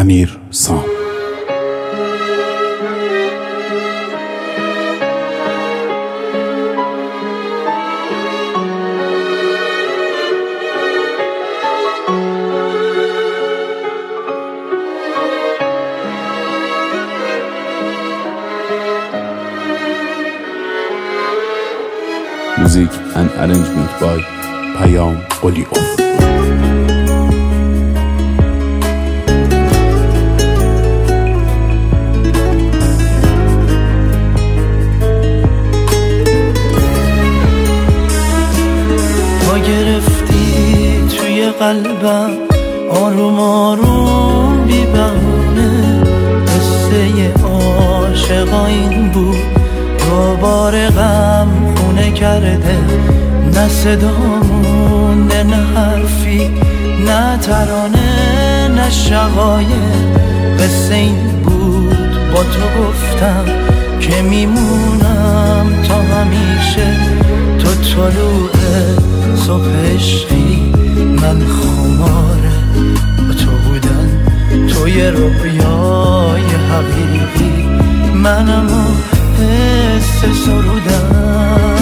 امیر سام. Music and arrangement by Payam Oliof. ما گرفتی توی قلبم آروم آروم بی بهونه، قصه عاشقا این بود دوباره غم خونه کرده، نه صدا مونده نه حرفی نه ترانه نه شقایق، قصه این بود با تو گفتم که میمونم تا همیشه، تو طلوع صبح عشقی من خماره با تو بودن، توی رویای حقیقی منم حس سرودم.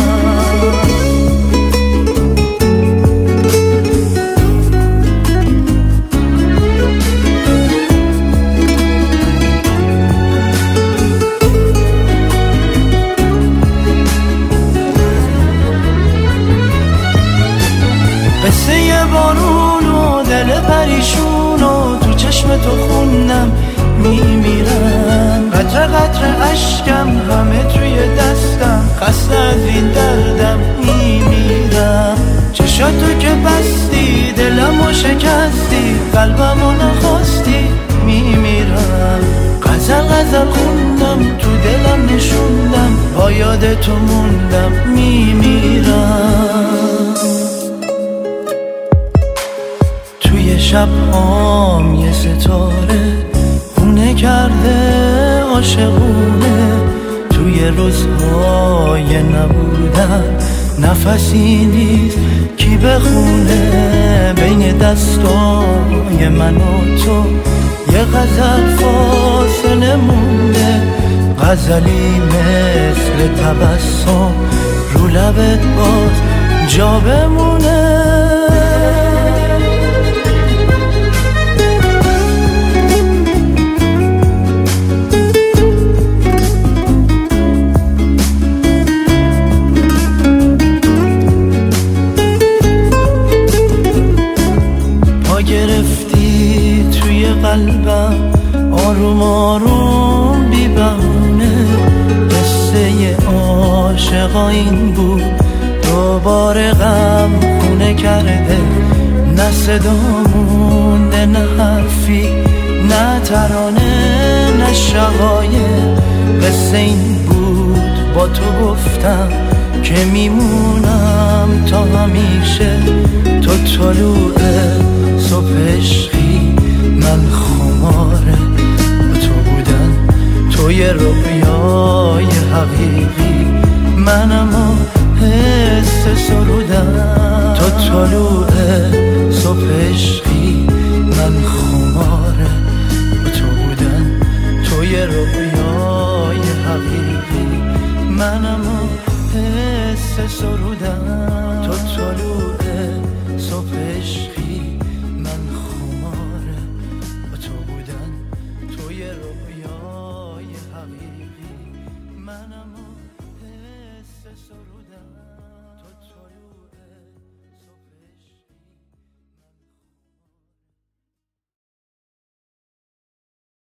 قصه یه بارون و دل پریشون و تو چشم تو خوندم میمیرم، قطره قطره اشکم همه توی دستم، خسته از این دردم میمیرم، چشاتو که بستی دلمو شکستی، قلبمو نخواستی میمیرم، غزل غزل خوندم تو دلم نشوندم، با یاد تو موندم میمیرم. توی شب هام یه ستاره خونه کرده عاشقونه، توی روزهای نبودن نفسی نیست کی بخونه، بین دستای من و تو یه غزل فاصله مونده، غزلی مثل تبسم رو لبت باز جا بمونه. گرفتی توی قلبم آروم آروم بی بهونه، قصه عاشقا این بود دوباره غم خونه کرده، نه صدا مونده نه حرفی نه ترانه نه شقایق، قصه این بود با تو گفتم که میمونم تا همیشه، تو طلوع صبح عشقی من خماره با تو بودن، توی رویای حقیقی منم حس سرودن، تو طلوع صبح عشقی